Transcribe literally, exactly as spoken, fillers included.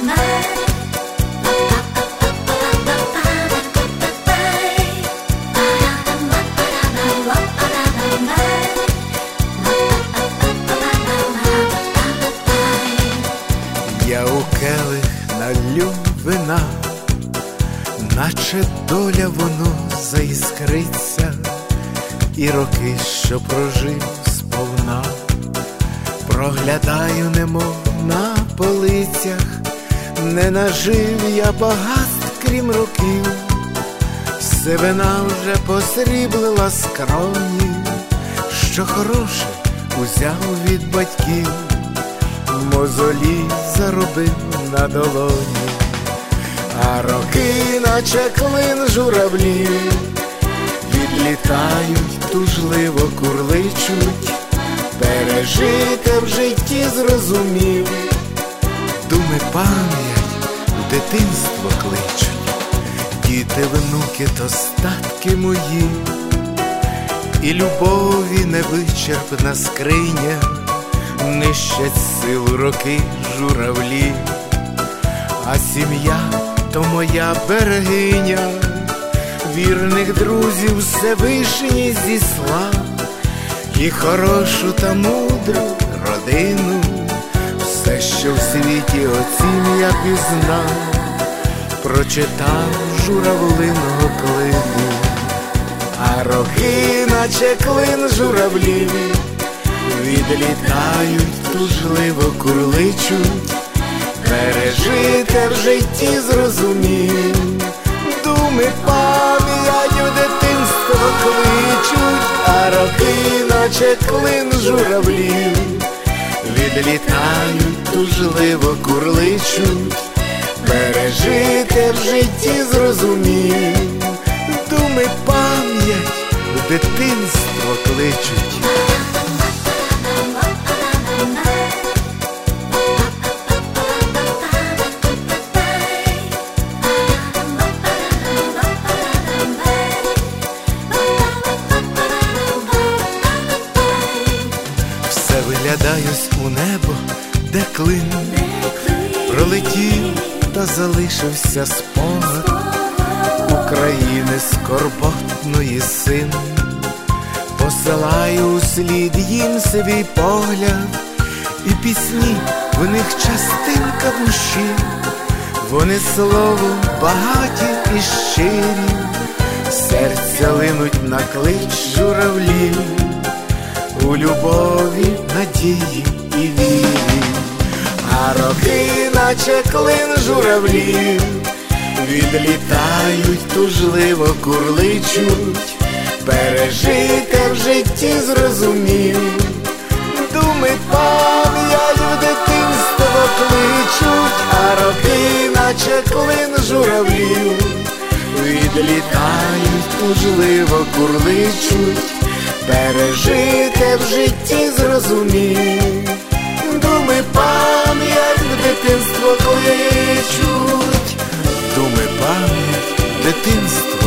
Я у келих налью вина, наче доля воно заіскриться, і роки, що прожив сповна, проглядаю, немов на полицях. Не нажив я багатств, крім років, сивина вже посріблила скроні, що хороше узяв від батьків, мозолі заробив на долоні. А роки, наче клин журавлів, відлітають, тужливо курличуть. Пережите в житті зрозумів, думи пам'ять в дитинство кличуть. Діти, внуки то статки мої, і любові невичерпна скриня. Нищать силу роки журавлі, а сім'я то моя берегиня. Вірних друзів Всевишній зіслав, і хорошу та мудру родину. Все, що в світі оцім я пізнав, прочитав журавлиного клину. А роки, наче клин журавлів, відлітають, тужливо курличуть. Пережите в житті зрозумів, думи пам'ять у дитинство кличуть. А роки, наче клин журавлів, відлітають, тужливо курличуть. Пережите в житті зрозумів, думи пам'ять в дитинство кличуть. Виглядаюсь у небо, де клин пролетів та залишився спогад України скорботної син. Посилаю услід їм свій погляд, і пісні в них частинка душі. Вони словом багаті і щирі, серця линуть на клич журавлів. У любові, надії і вірі. А роки, наче клин журавлів, відлітають, тужливо курличуть. Пережите в житті зрозумів, думи пам'ять в дитинство кличуть. А роки, наче клин журавлів, відлітають, тужливо курличуть. Пережите в житті зрозумів, думи пам'ять в дитинство кличуть. Думи пам'ять в дитинство